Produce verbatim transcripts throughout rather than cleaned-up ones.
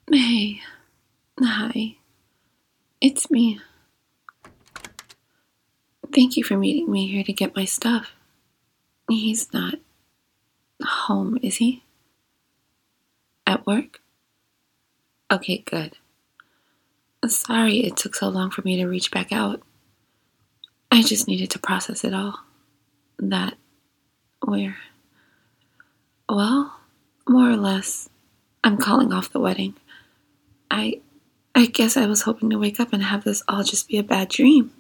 Hey, hi, it's me. Thank you for meeting me here to get my stuff. He's not home, is he? At work? Okay, good. Sorry it took so long for me to reach back out. I just needed to process it all. That we're, well, more or less, I'm calling off the wedding. I, I guess I was hoping to wake up and have this all just be a bad dream.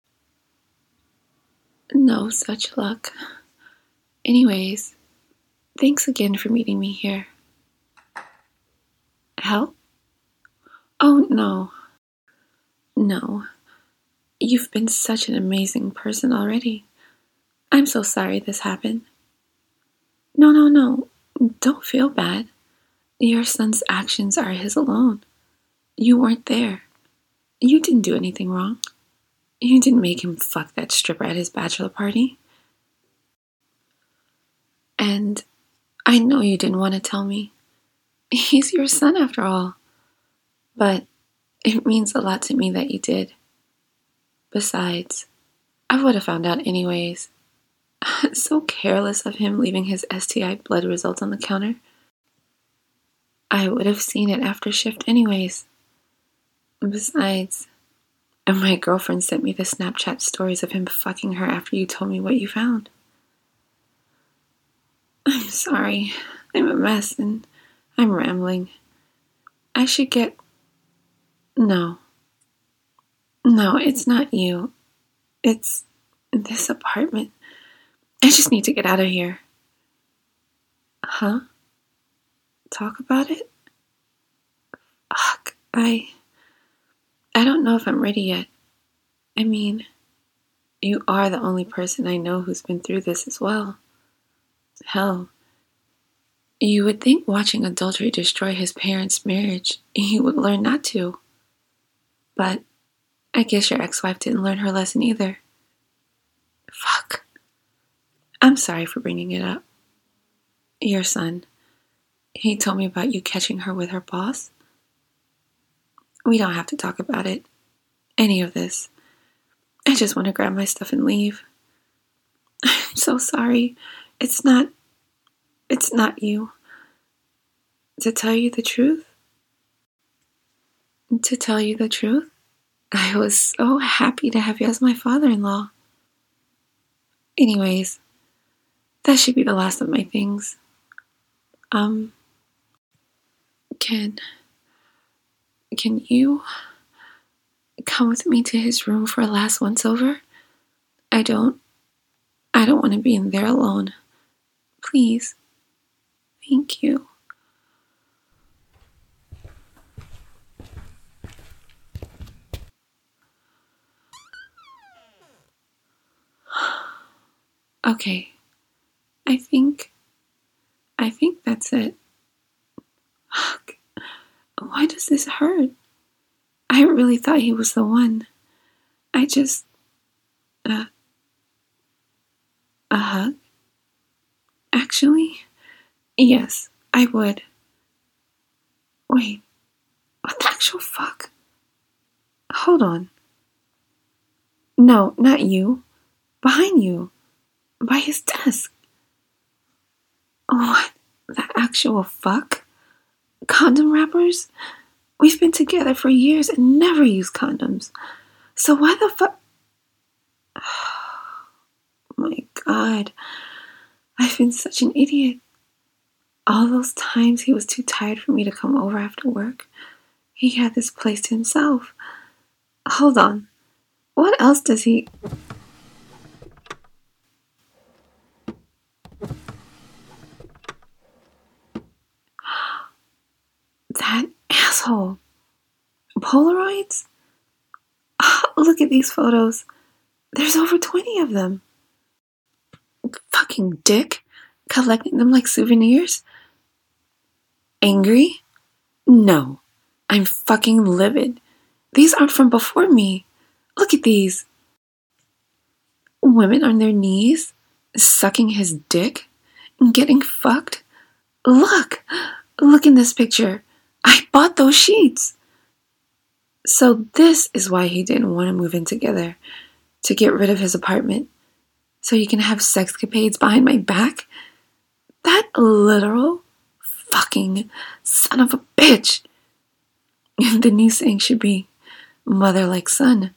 No such luck. Anyways, thanks again for meeting me here. Help? Oh, no. No. You've been such an amazing person already. I'm so sorry this happened. No, no, no. Don't feel bad. Your son's actions are his alone. You weren't there. You didn't do anything wrong. You didn't make him fuck that stripper at his bachelor party. And I know you didn't want to tell me. He's your son after all. But it means a lot to me that you did. Besides, I would have found out anyways. So careless of him leaving his S T I blood results on the counter. I would have seen it after shift anyways. Besides, my girlfriend sent me the Snapchat stories of him fucking her after you told me what you found. I'm sorry. I'm a mess and I'm rambling. I should get... No. No, it's not you. It's this apartment. I just need to get out of here. Huh? Talk about it? Fuck, I... I don't know if I'm ready yet. I mean, you are the only person I know who's been through this as well. Hell, you would think watching adultery destroy his parents' marriage, he would learn not to. But I guess your ex-wife didn't learn her lesson either. Fuck. I'm sorry for bringing it up. Your son, he told me about you catching her with her boss. We don't have to talk about it. Any of this. I just want to grab my stuff and leave. I'm so sorry. It's not... It's not you. To tell you the truth? To tell you the truth? I was so happy to have you as my father-in-law. Anyways, that should be the last of my things. Um... Can... Can you come with me to his room for a last once-over? I don't... I don't want to be in there alone. Please. Thank you. Okay. I think... I think that's it. Fuck. Why does this hurt? I really thought he was the one. I just... Uh... A hug? Actually, yes, I would. Wait, what the actual fuck? Hold on. No, not you. Behind you. By his desk. What the actual fuck? Condom wrappers? We've been together for years and never used condoms. So why the fuck? Oh my God. I've been such an idiot. All those times he was too tired for me to come over after work, he had this place to himself. Hold on. What else does he... That asshole. Polaroids? Oh, look at these photos. There's over twenty of them. Fucking dick. Collecting them like souvenirs? Angry? No. I'm fucking livid. These aren't from before me. Look at these. Women on their knees, sucking his dick, and getting fucked. Look! Look in this picture. I bought those sheets. So this is why he didn't want to move in together, to get rid of his apartment, so he can have sexcapades behind my back? That literal fucking son of a bitch. The new saying should be mother like son.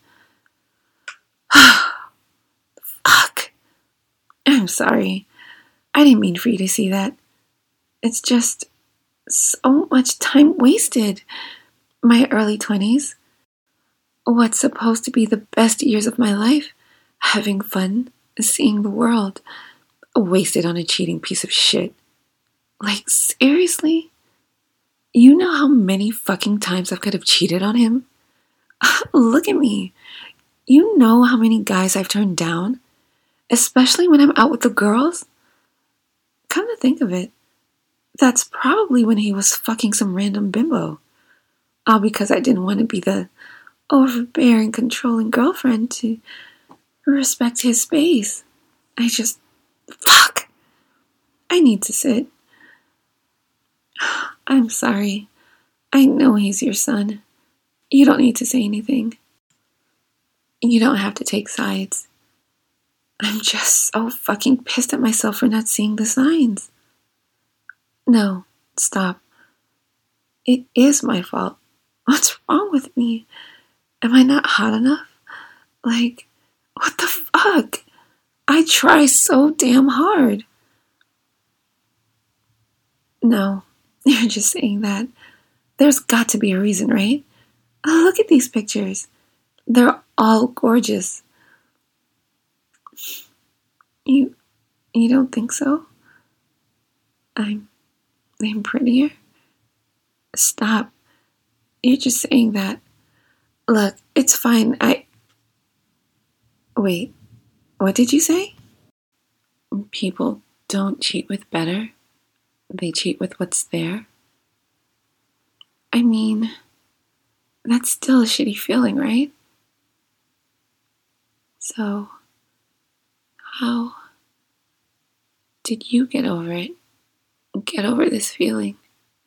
Fuck. I'm sorry. I didn't mean for you to see that. It's just so much time wasted. My early twenties. What's supposed to be the best years of my life. Having fun, seeing the world. Wasted on a cheating piece of shit. Like, seriously? You know how many fucking times I could have cheated on him? Look at me. You know how many guys I've turned down? Especially when I'm out with the girls? Come to think of it, that's probably when he was fucking some random bimbo. All because I didn't want to be the overbearing, controlling girlfriend to respect his space. I just... Fuck! I need to sit. I'm sorry. I know he's your son. You don't need to say anything. You don't have to take sides. I'm just so fucking pissed at myself for not seeing the signs. No, stop. It is my fault. What's wrong with me? Am I not hot enough? Like, what the fuck? I try so damn hard. No, you're just saying that. There's got to be a reason, right? Oh, look at these pictures. They're all gorgeous. You, you don't think so? I'm, I'm prettier? Stop. You're just saying that. Look, it's fine. I... Wait, what did you say? People don't cheat with better. They cheat with what's there. I mean, that's still a shitty feeling, right? So, how did you get over it? Get over this feeling?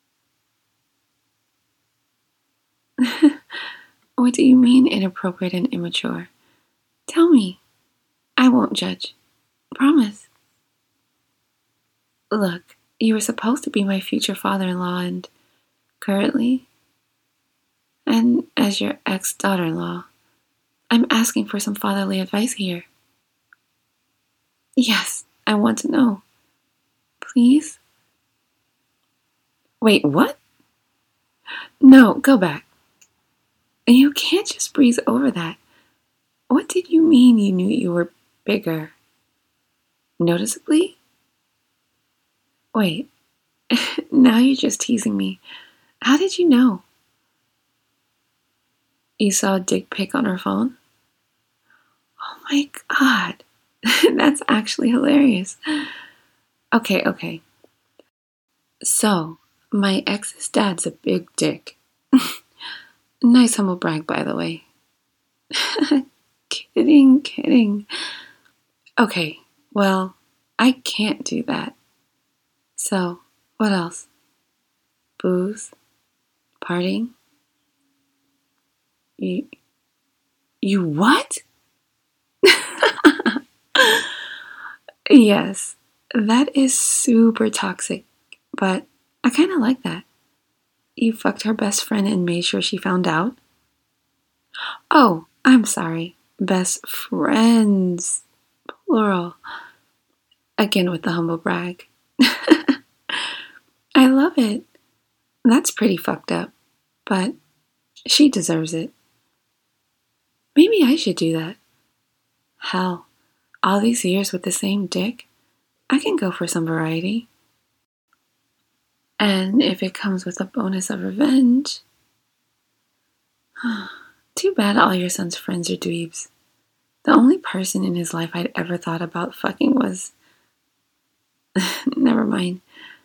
What do you mean inappropriate and immature? Tell me. I won't judge. Promise. Look, you were supposed to be my future father-in-law and currently, and as your ex-daughter-in-law, I'm asking for some fatherly advice here. Yes, I want to know. Please? Wait, what? No, go back. You can't just breeze over that. What did you mean you knew you were bigger? Noticeably? Wait, now you're just teasing me. How did you know? You saw a dick pic on her phone? Oh my god, that's actually hilarious. Okay, okay. So, my ex's dad's a big dick. Nice humble brag, by the way. Kidding, kidding. Okay, well, I can't do that. So, what else? Booze? Partying? You, you what? Yes, that is super toxic, but I kind of like that. You fucked her best friend and made sure she found out? Oh, I'm sorry. Best friends. Plural. Again with the humble brag. I love it. That's pretty fucked up, but she deserves it. Maybe I should do that. Hell, all these years with the same dick, I can go for some variety. And if it comes with a bonus of revenge... Too bad all your son's friends are dweebs. The only person in his life I'd ever thought about fucking was... Never mind.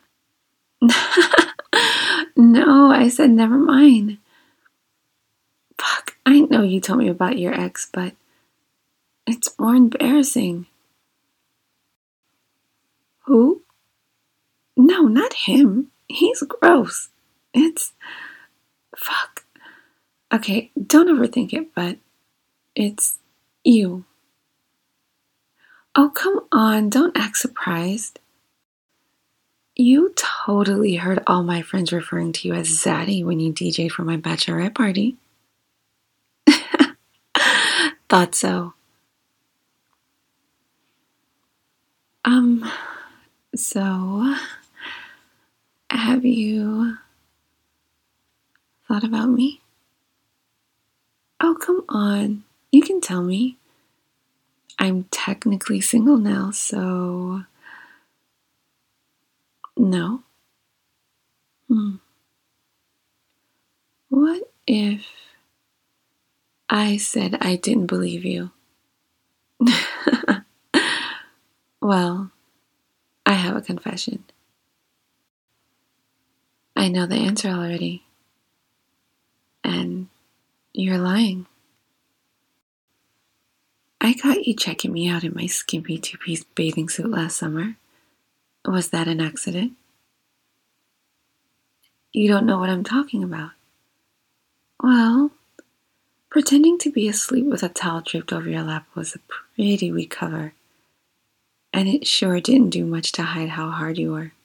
No, I said never mind. Fuck, I know you told me about your ex, but it's more embarrassing. Who? No, not him. He's gross. It's... Fuck. Okay, don't overthink it, but it's you. Oh, come on, don't act surprised. You totally heard all my friends referring to you as Zaddy when you D J'd for my bachelorette party. Thought so. Um, so, have you thought about me? Oh, come on. You can tell me. I'm technically single now, so... No? Hmm. What if I said I didn't believe you? Well, I have a confession. I know the answer already. And you're lying. I caught you checking me out in my skimpy two-piece bathing suit last summer. Was that an accident? You don't know what I'm talking about. Well, pretending to be asleep with a towel draped over your lap was a pretty weak cover. And it sure didn't do much to hide how hard you were.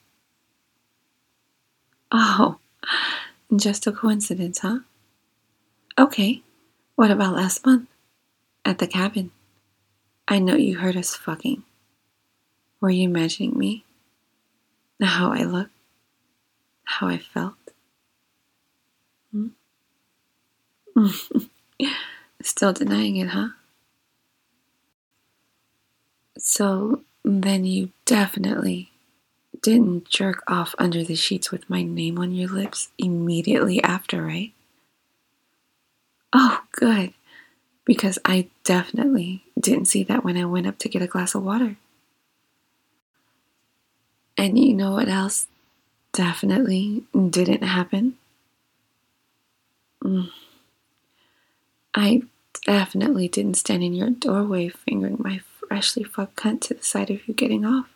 Oh, just a coincidence, huh? Okay, what about last month? At the cabin. I know you heard us fucking. Were you imagining me? How I looked? How I felt? Hmm? Still denying it, huh? So then you definitely didn't jerk off under the sheets with my name on your lips immediately after, right? Oh, good. Because I definitely didn't see that when I went up to get a glass of water. And you know what else definitely didn't happen? Mm. I definitely didn't stand in your doorway fingering my freshly fucked cunt to the side of you getting off.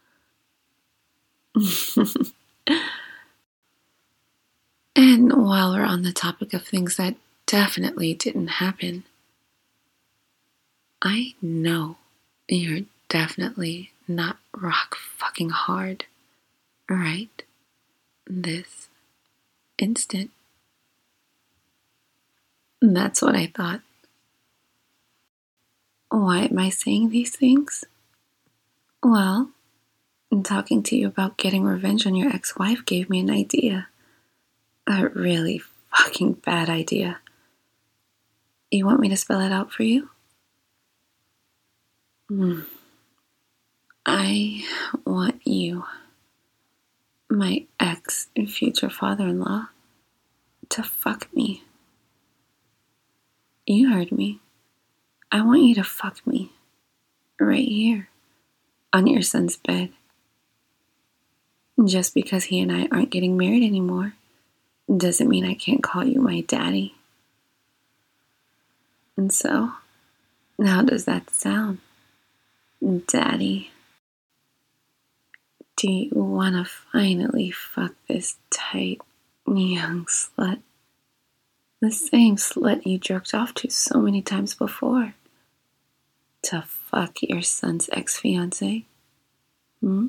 And while we're on the topic of things that definitely didn't happen, I know you're definitely not rock fucking hard right this instant. That's what I thought. Why am I saying these things? Well, talking to you about getting revenge on your ex-wife gave me an idea. A really fucking bad idea. You want me to spell it out for you? Mm. I want you, my ex and future father-in-law, to fuck me. You heard me. I want you to fuck me. Right here. On your son's bed. Just because he and I aren't getting married anymore doesn't mean I can't call you my daddy. And so, how does that sound, Daddy? Do you want to finally fuck this tight, young slut? The same slut you jerked off to so many times before. To fuck your son's ex-fiancé? Hmm?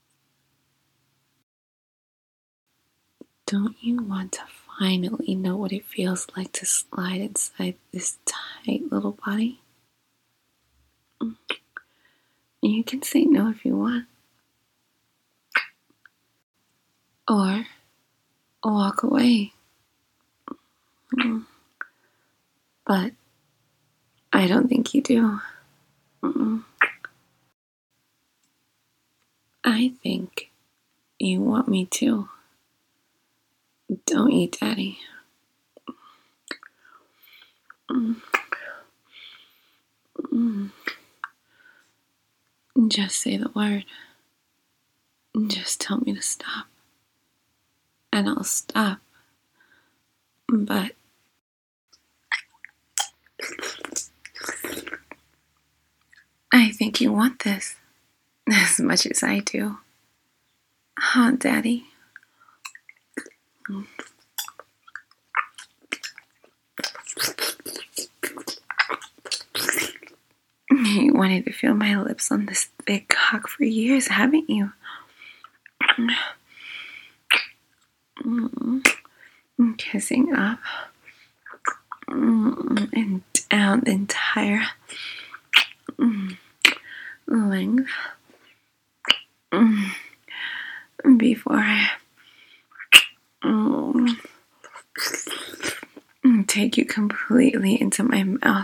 Don't you want to finally know what it feels like to slide inside this tight little body? You can say no if you want. Or walk away. But I don't think you do. Mm-mm. I think you want me to. Don't you, Daddy? Mm. Mm. Just say the word. Just tell me to stop. And I'll stop. But I think you want this as much as I do. Huh, Daddy? wanted to feel my lips on this thick cock for years, haven't you? Mm. Kissing up mm. and down the entire mm. length mm. before I mm. take you completely into my mouth.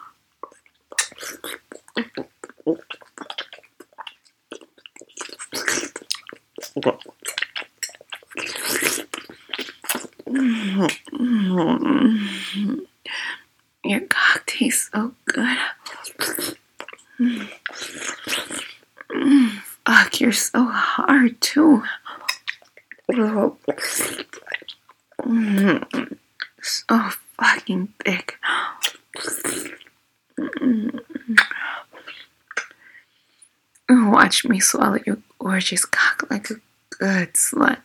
Your cock tastes so good. Fuck, you're so hard too. So fucking thick. Watch me swallow your gorgeous cock like a good slut.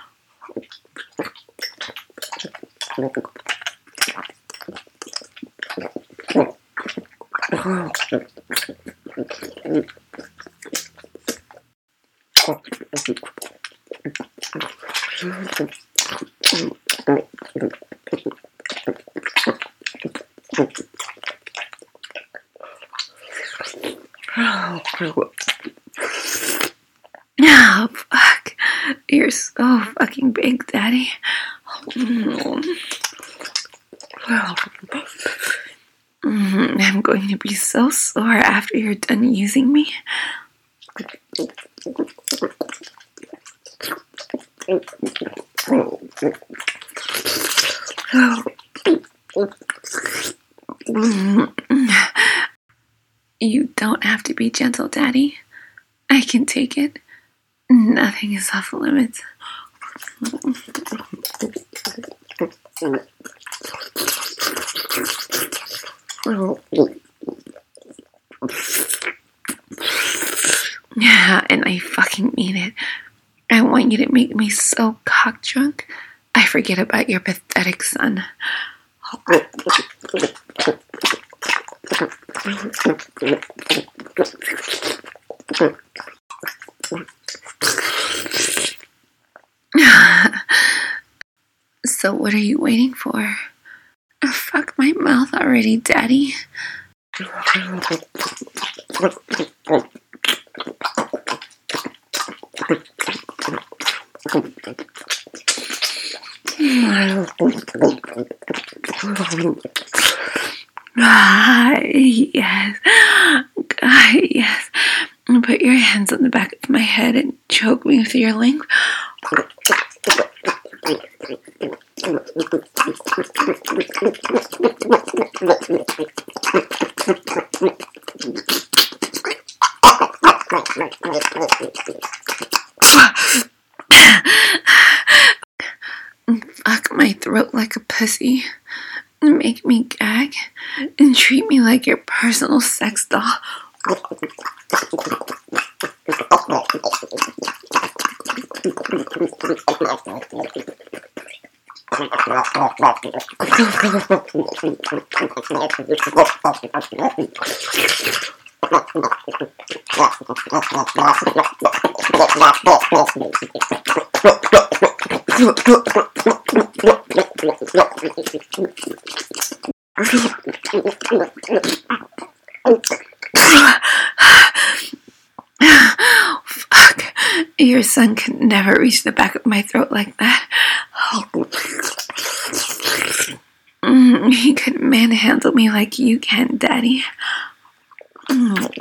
Oh, fuck. You're so fucking big, Daddy. I'm going to be so sore after you're done using me. You don't have to be gentle, Daddy. I can take it. Nothing is off limits. Yeah, and I fucking mean it. I want you to make me so cock drunk, I forget about your pathetic son. So what are you waiting for? Fuck my mouth already, Daddy. Ah, yes. God, yes. Put your hands on the back of my head and choke me with your length. Fuck my throat like a pussy. Make me gag and treat me like your personal sex doll. Fuck. Your son could never reach the back of my throat like that. Mm, he could manhandle me like you can, Daddy. Mm,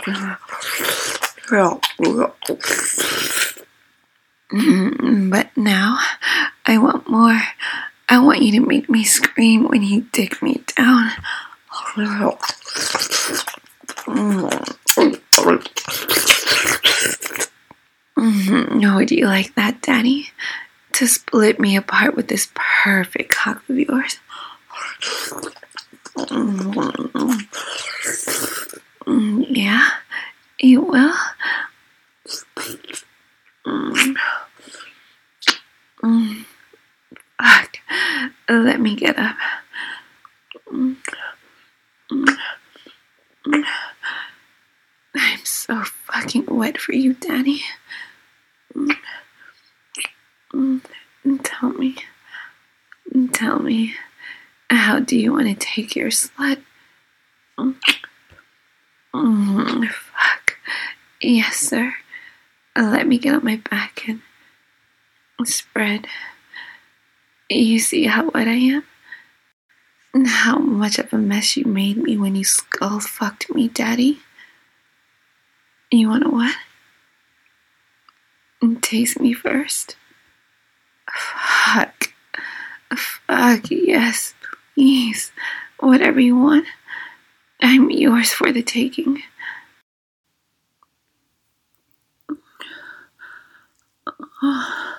but now, I want more. I want you to make me scream when you dick me down. Mm, would you like that, Daddy? To split me apart with this perfect cock of yours? Mm, yeah, you will? Mm. Mm. Fuck. Let me get up. Mm. Mm. Mm. wet for you, Daddy. Tell me. Tell me. How do you want to take your slut? Mm, fuck. Yes, sir. Let me get on my back and spread. You see how wet I am? How much of a mess you made me when you skull fucked me, Daddy. You wanna what? Taste me first? Fuck. Fuck, yes, please. Whatever you want. I'm yours for the taking. Oh,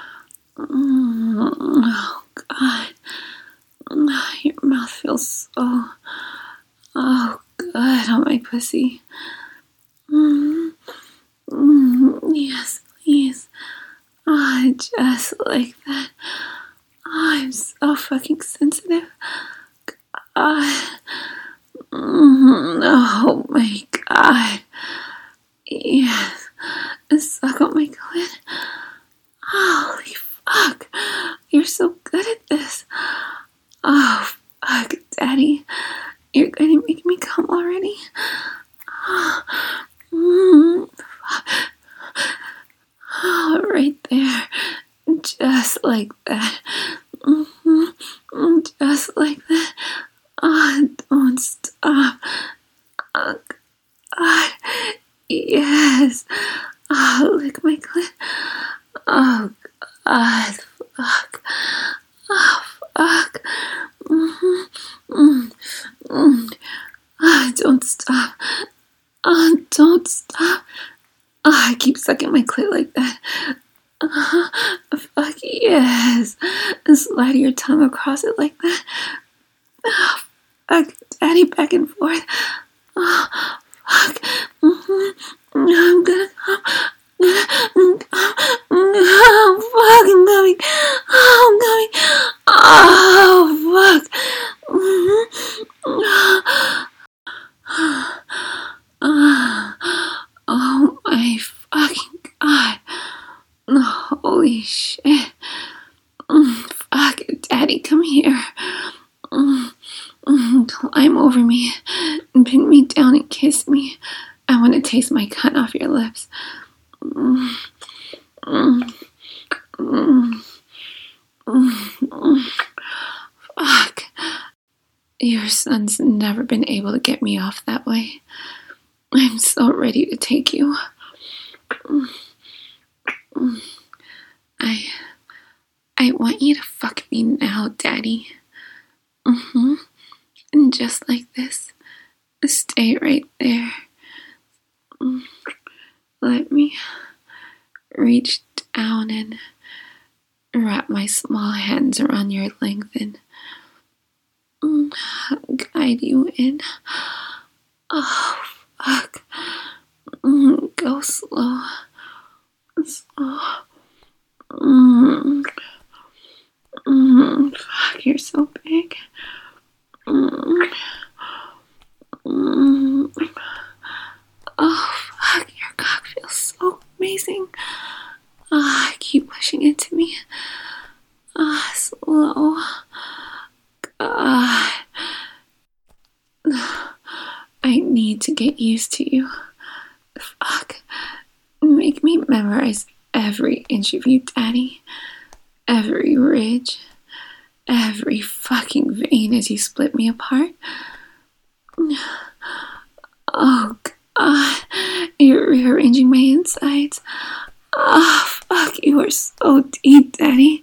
oh God. Your mouth feels so, oh, good on my pussy. Mm, mm, yes, please. Oh, just like that. Oh, I'm so fucking sensitive. God. Mm, oh my God. Yes. Suck on my clit. Holy fuck. You're so good at this. Oh, fuck, Daddy. You're going to make me come already? Oh, mm, oh, right there. Just like that. Mm-hmm. Just like that. Oh, don't stop. Oh, God. Yes. Oh, lick my clit. Oh, God. Fuck. Oh, fuck. Mm-hmm. Mm-hmm. Oh, don't stop. Oh, don't stop. Oh, I keep sucking my clit like that. Uh, fuck yes. Slide your tongue across it like that. Oh, fuck, Daddy, back and forth. Oh, fuck. Mm-hmm. I'm gonna come. I'm gonna oh, fuck, I'm coming. Oh, I'm coming. Oh, fuck. Mm-hmm. Oh, my fucking God. Holy shit. Fuck, Daddy, come here. Climb over me and pin me down and kiss me. I want to taste my cunt off your lips. Fuck. Your son's never been able to get me off that way. I'm so ready to take you. I... I want you to fuck me now, Daddy. Mm-hmm. And just like this. Stay right there. Let me reach down and wrap my small hands around your length and guide you in. Oh, fuck. Go slow. Slow. Mm. Mm. Fuck, you're so big. Mm. Mm. Oh, fuck, your cock feels so amazing. Oh, keep pushing into me. Ah, oh, slow. God. I need to get used to you. Fuck. Make me memorize every inch of you, Daddy. Every ridge. Every fucking vein as you split me apart. Oh, God. You're rearranging my insides. Oh, fuck. You are so deep, Daddy.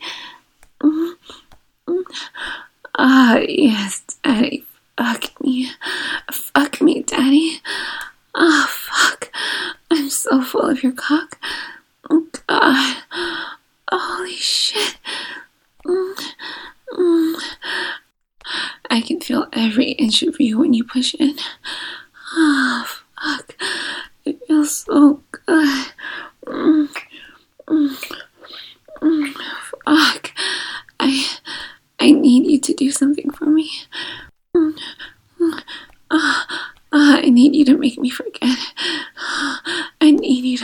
Ah, oh, yes, Daddy. Fuck me. Fuck me, Daddy. Oh, fuck. I'm so full of your cock. Oh, God. Holy shit. Mm, mm. I can feel every inch of you when you push in. Oh, fuck. It feels so good. Mm, mm, mm. Fuck. I, I need you to do something for me. Mm, mm. Uh, uh, I need you to make me forget. I need you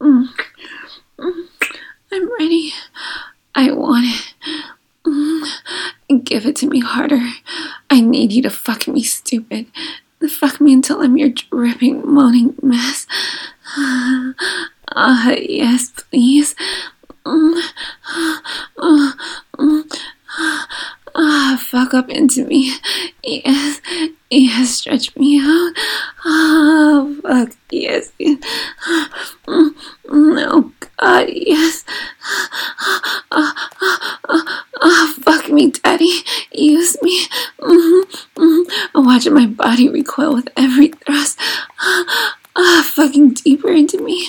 Mm. Mm. I'm ready. I want it. Mm. Give it to me harder. I need you to fuck me, stupid. Fuck me until I'm your dripping, moaning mess. Ah, uh, yes, please. Mm. Uh, mm. Ah, fuck up into me. Yes, yes, stretch me out. Ah, fuck, yes. No, God, yes. Ah, ah, ah, ah, fuck me, Daddy. Use me. Mm-hmm, mm-hmm. I'm watching my body recoil with every thrust. Ah, ah, fucking deeper into me.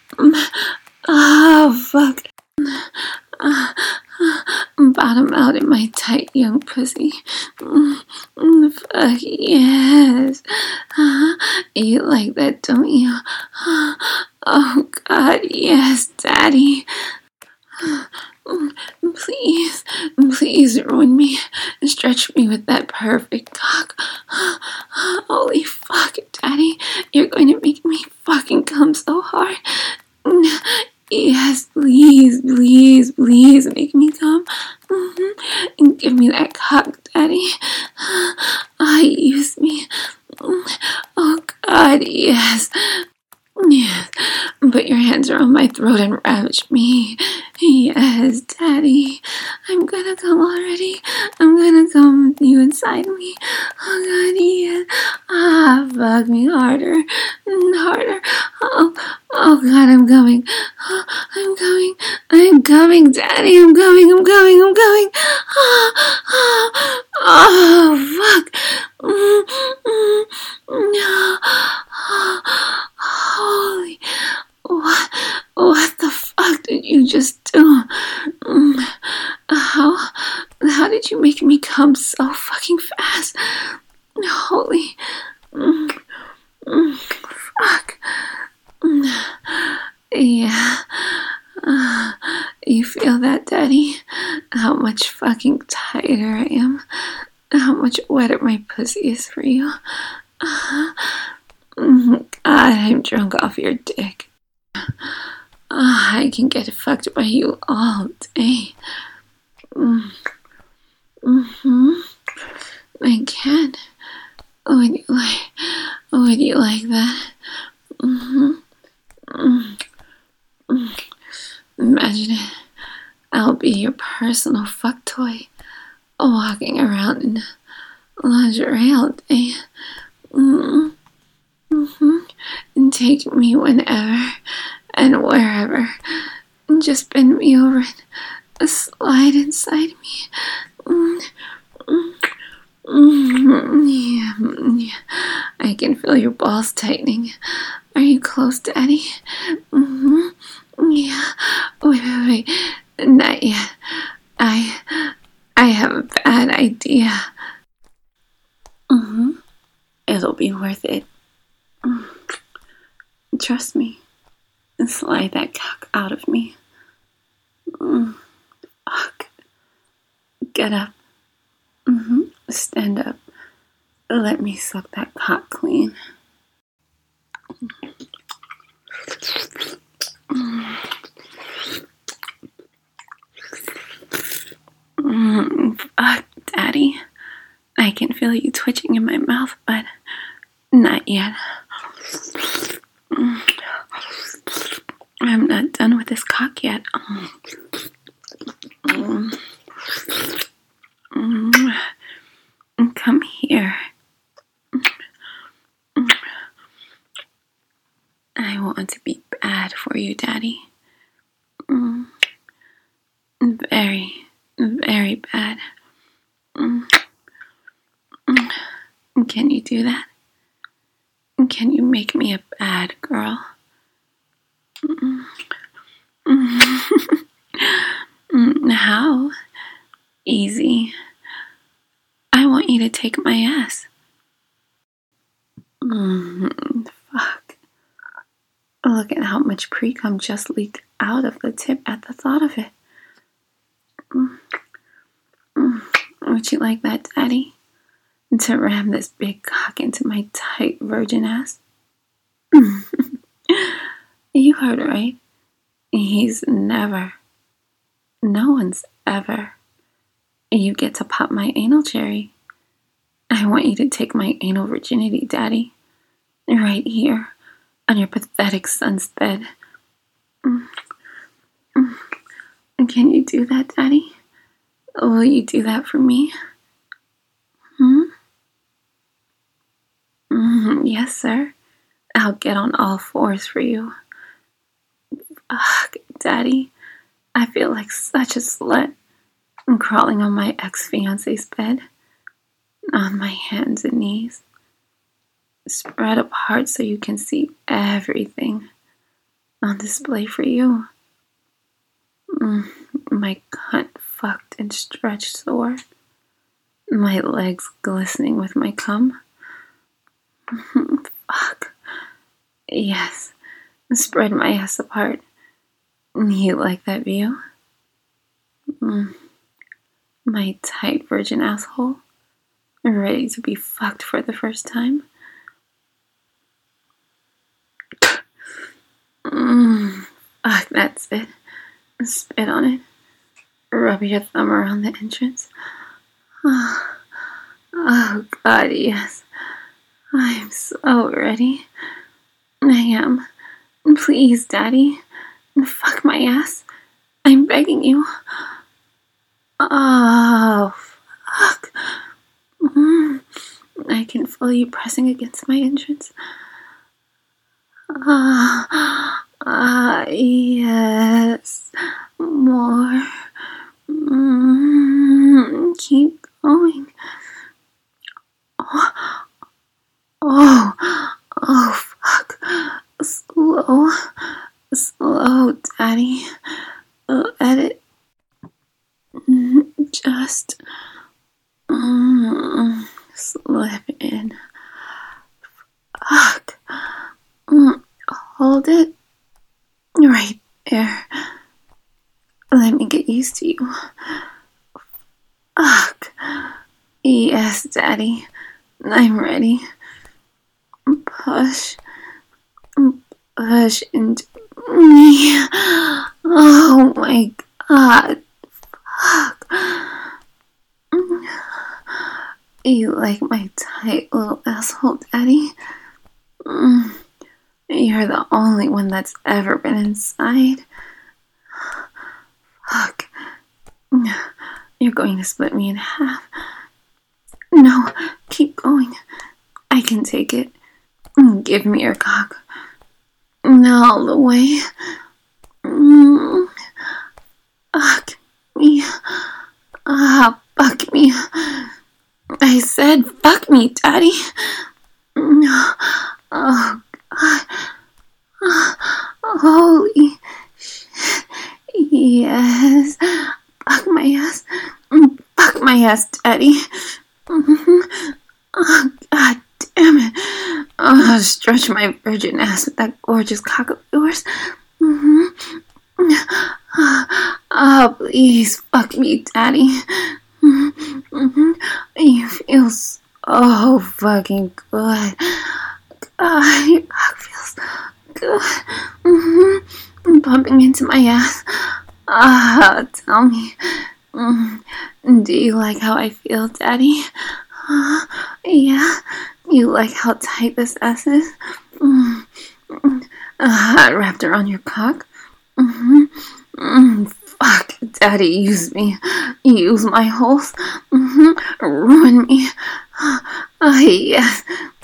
Ah, fuck. Ah, bottom out in my tight young pussy. Mm, fuck yes. Uh, you like that, don't you? Oh God, yes, Daddy. Please, please ruin me. Stretch me with that perfect cock. Holy fuck, Daddy. You're going to make me fucking come so hard. Yes, please, please, please make me come. Mm-hmm. And give me that cock, Daddy. Ah, use me. Oh, God, yes. Yes. Put your hands around my throat and ravage me. Yes, Daddy. I'm gonna come already. I'm gonna come with you inside me. Oh, God, yes. Ah, fuck me harder. Harder. Oh, oh, God, I'm coming. Oh, I'm coming. I'm coming, Daddy. I'm coming. I'm coming. I'm coming. Oh, oh, oh fuck. Mm, mm, no. Oh, holy. What, what the fuck did you just do? Mm, how, how did you make me come so fucking fast? Holy, mm, mm, fuck. Mm, yeah. Uh, you feel that, Daddy? How much fucking tighter I am. How much wetter my pussy is for you. Uh, God, I'm drunk off your dick. Oh, I can get fucked by you all day. Mm. Mm-hmm. I can. Would you like? Would you like that? Mm-hmm. Mm-hmm. Imagine it. I'll be your personal fuck toy, walking around in lingerie all day. Mm-hmm. Mm-hmm. And take me whenever and wherever. And just bend me over and slide inside me. Mm-hmm. Mm-hmm. Yeah. Yeah. I can feel your balls tightening. Are you close, Daddy? Mm-hmm. Yeah. Wait, wait, wait. Not yet. I, I have a bad idea. Mm-hmm. It'll be worth it. Trust me. Slide that cock out of me. Mm. Fuck. Get up. Mm-hmm. Stand up. Let me suck that cock clean. Mm. Fuck, Daddy. I can feel you twitching in my mouth, but not yet. Mm. I'm not done with this cock yet. Mm. Mm. Come here. I want to be bad for you, Daddy. Mm. Very, very bad. Mm. Mm. Can you do that? Can you make me a bad girl? Mm. Mm. How? Easy. I want you to take my ass. Mm. Fuck. Look at how much pre-cum just leaked out of the tip at the thought of it. Mm. Mm. Would you like that, Daddy? To ram this big cock into my tight virgin ass? You heard right. He's never, no one's ever. You get to pop my anal cherry. I want you to take my anal virginity, Daddy. Right here, on your pathetic son's bed. Can you do that, Daddy? Will you do that for me? Hmm? Mm, yes, sir. I'll get on all fours for you. Ugh, Daddy, I feel like such a slut. I'm crawling on my ex-fiance's bed, on my hands and knees, spread apart so you can see everything on display for you. Mm, my cunt fucked and stretched sore, my legs glistening with my cum. Fuck. Yes, spread my ass apart. You like that view? Mm. My tight virgin asshole, ready to be fucked for the first time. Mm. Fuck, that's it. Spit on it. Rub your thumb around the entrance. Oh, oh God, yes. I'm so ready. I am. Please, Daddy. Fuck my ass. I'm begging you. Oh, fuck. Mm. I can feel you pressing against my entrance. Ah, ah, yes. More. Mm. Keep going. Oh, oh, oh, fuck. Slow. Slow, Daddy. Let it just mm, slip in. Fuck. Mm, hold it right there. Let me get used to you. Fuck. Yes, Daddy. I'm ready. Push. Push into me. Oh my God. Fuck. You like my tight little asshole, Daddy? You're the only one that's ever been inside. Fuck. You're going to split me in half. No, keep going. I can take it. Give me your cock. Not all the way. Mm. Fuck me. Ah, fuck me. I said fuck me, Daddy. Oh, God. Holy shit. Yes. Fuck my ass. Fuck my ass, Daddy. Oh, God damn it. Oh, stretch my virgin ass with that gorgeous cock of yours. Mm-hmm. Oh, please fuck me, Daddy. Mm-hmm. You feel so fucking good. God, your cock feels good. Mm-hmm. Pumping into my ass. Ah, tell me. Mm, do you like how I feel, Daddy? Uh, yeah. You like how tight this ass is? Mm, mm, uh, wrapped around your cock? Mm-hmm. Mm, fuck, Daddy, use me. Use my holes. Mm-hmm. Ruin me. Ah, yes.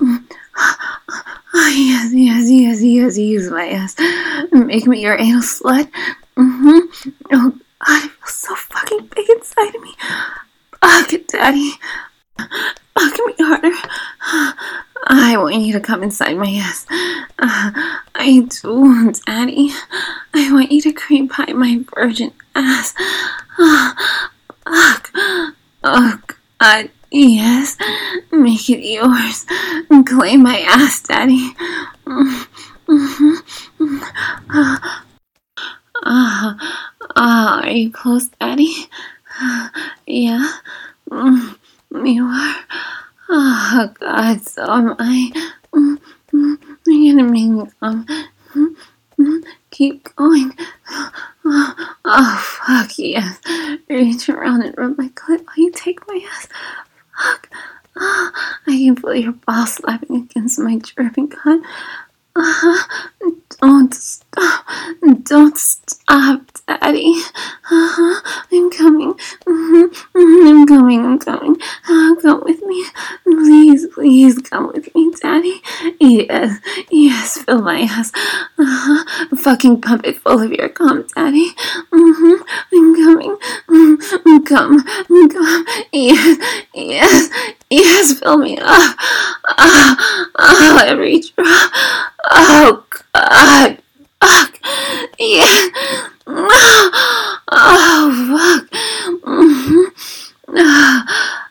Ah, yes, yes, yes, yes, use my ass. Make me your anal slut. Mm-hmm. Oh, God, I feel so fucking big inside of me. Fuck it, Daddy. Fuck me harder. I want you to come inside my ass. Uh, I do, Daddy. I want you to creep by my virgin ass. Uh, fuck. Oh, God. Yes. Make it yours. Claim my ass, Daddy. Mm-hmm. Uh, uh, uh, are you close, Daddy? Uh, yeah. Mm, you are. Oh, God, so am I. Mm, mm, you're gonna make me come. Mm, Keep going. Oh, oh, fuck, yes. Reach around and rub my clit while you take my ass. Fuck. Oh, I can feel your balls slapping against my dripping cunt. Uh-huh. Don't stop. Don't stop, Daddy. Uh-huh. I'm coming. Mm-hmm. I'm coming. I'm coming. Uh, come with me. Please, please come with me, Daddy. Yes. Yes. Fill my ass. Uh-huh. Fucking pump it full of your cum, Daddy. Mm-hmm. I'm coming. Mm-hmm. Come. Come. Yes. Yes. Yes. Fill me up. Oh, oh, every drop. Oh, God. Fuck. Yeah. Oh, oh fuck. Mm-hmm. Oh,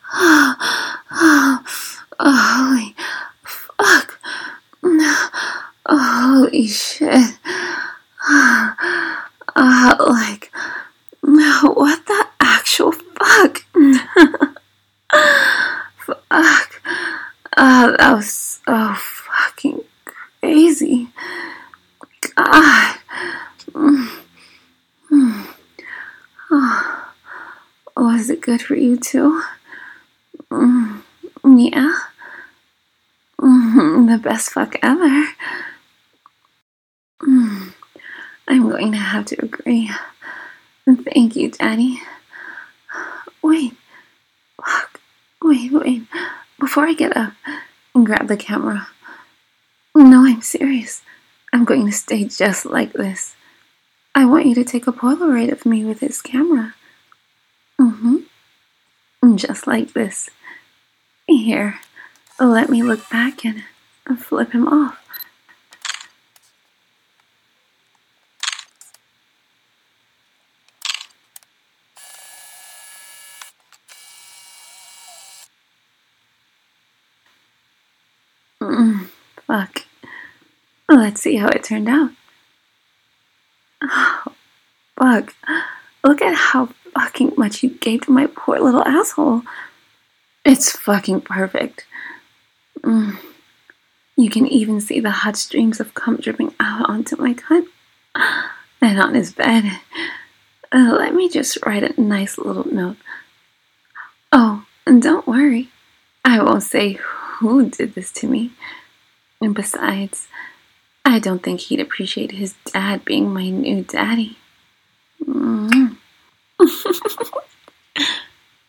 oh, oh, holy fuck. Oh, holy shit. Oh, oh, like, what the actual fuck? Fuck. Oh, that was so fucking crazy. God. Mm. Mm. Oh. Was it good for you too? Mm. Yeah. Mm. The best fuck ever. Mm. I'm going to have to agree. Thank you, Daddy. Wait. Fuck. Wait, wait. Before I get up and grab the camera. No, I'm serious. I'm going to stay just like this. I want you to take a Polaroid of me with this camera. Mm-hmm. Just like this. Here, let me look back and flip him off. Mm, fuck. Let's see how it turned out. Oh, fuck. Look at how fucking much you gave to my poor little asshole. It's fucking perfect. Mm. You can even see the hot streams of cum dripping out onto my cunt and on his bed. Uh, let me just write a nice little note. Oh, and don't worry. I won't say who did this to me. And besides, I don't think he'd appreciate his dad being my new daddy. Mm.